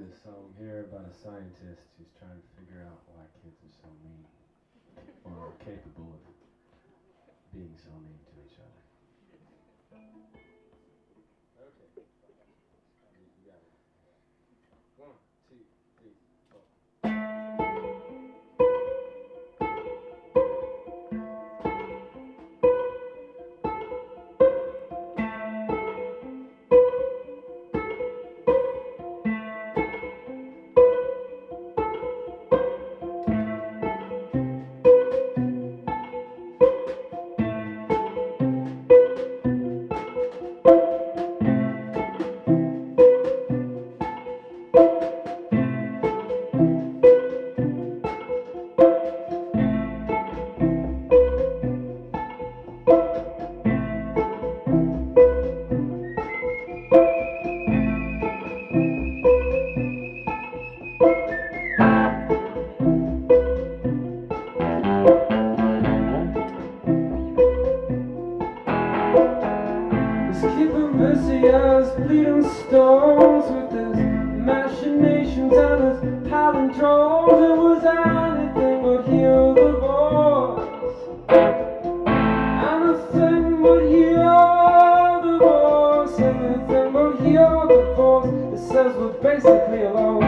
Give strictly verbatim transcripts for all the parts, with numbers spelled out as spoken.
this song here about a scientist who's trying to figure out why kids are so mean or are capable of being so mean to each other. Okay. You got it. One, two, three, four. Busy as bleeding stones with his machinations and his palindromes. It was anything but heal the voice. Anything but heal the voice. Anything but heal the voice. It says we're basically alone.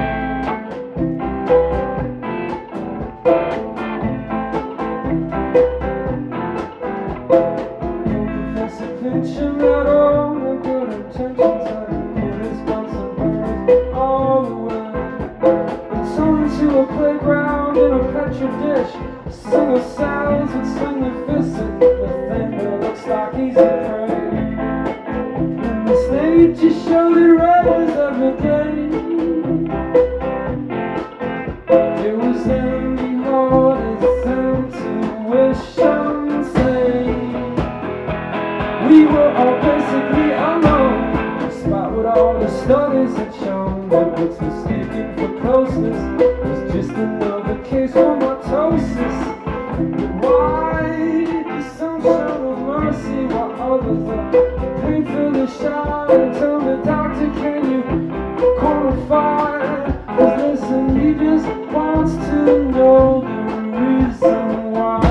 Professor Pinching that all intentions I put his guns and burners all away and turn to a playground in a petri dish. Single cells would swing their fists at the thing that looks like easy prey. And the stage just showed it rays every day. It was then behold it's them to wish and say we were all basically alone. Despite what all the studies had shown, that what's mistaken for closeness was just another case for mitosis. But why do some show no mercy while others are painfully shy? And tell me, doctor, can you quantify? 'Cause listen, he just wants to know the reason why.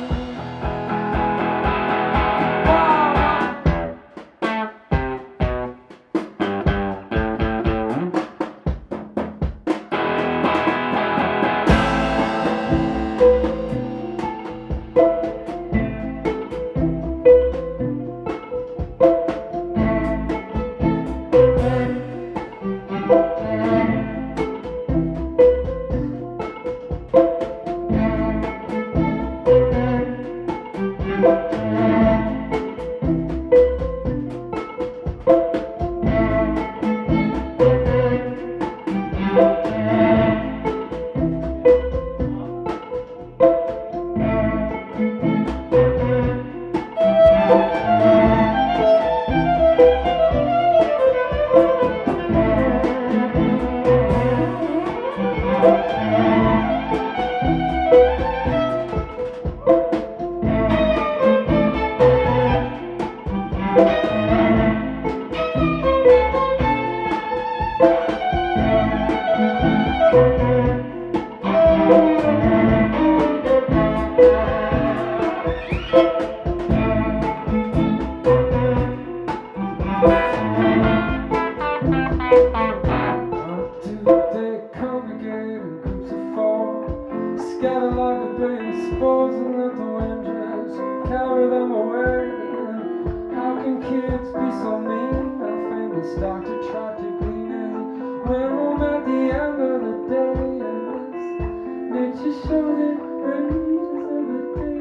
Scatter like a billion spores and let the wind just carry them away. And how can kids be so mean? That famous doctor tried to clean it. Went home at the end of the day, and this nature showed it ranges every day.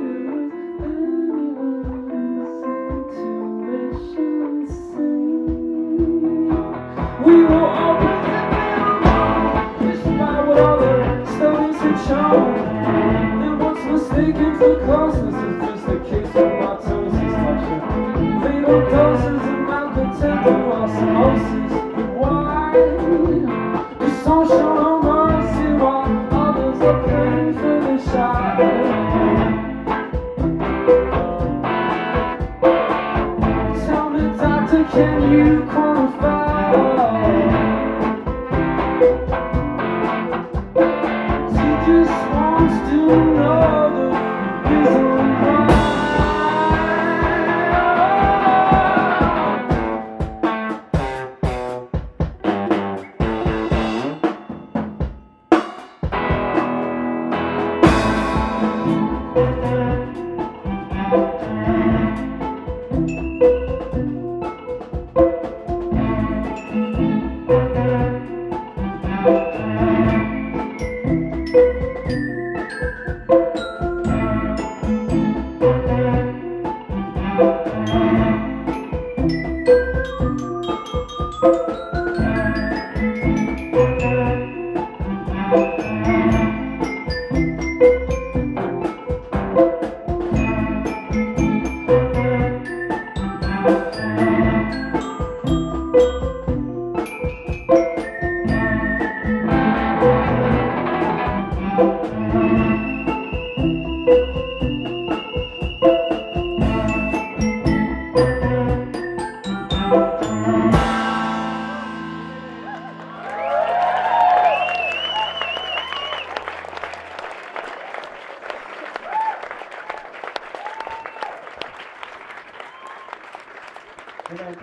Anyone's intuition sing. We were all basically alone, despite what all the studies had shown. Mistaken for closeness is just a case of mitosis. Like fatal doses of malcontent through osmosis. But why do some show no mercy while others are painfully shy? Tell me, doctor, can you quantify?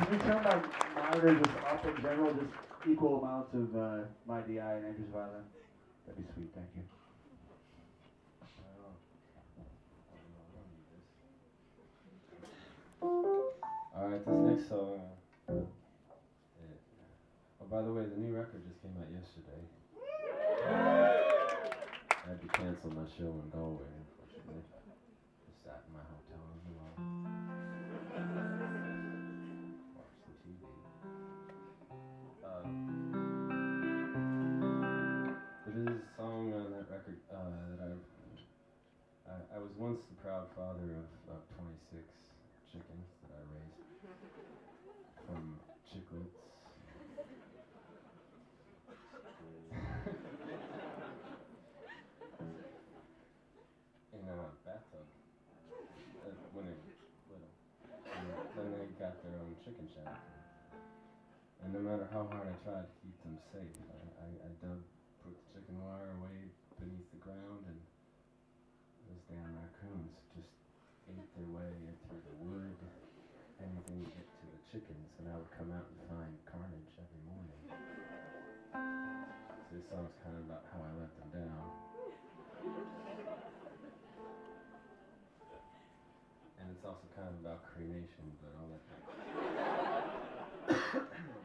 Can you turn my monitor just up in general, just equal amounts of uh, my D I and Andrew's violin? That'd be sweet, thank you. Alright, this next song, uh, it, oh, by the way, the new record just came out yesterday. I had to cancel my show in Galway, unfortunately. Just sat in my hotel room alone. Watched some T V. Uh, it is a song on that record uh, that I, I I was once the proud father of, of twenty-six chickens that I raised from chicklets. In a bathtub uh, when they were little. And then they got their own chicken shack. And no matter how hard I tried to keep them safe, I, I, I dug, put the chicken wire away beneath the ground, and those damn raccoons just ate their way through the wood, anything to get to the chickens, and I would come out and find carnage every morning. So this song's kind of about how I let them down. And it's also kind of about cremation, but I'll let that.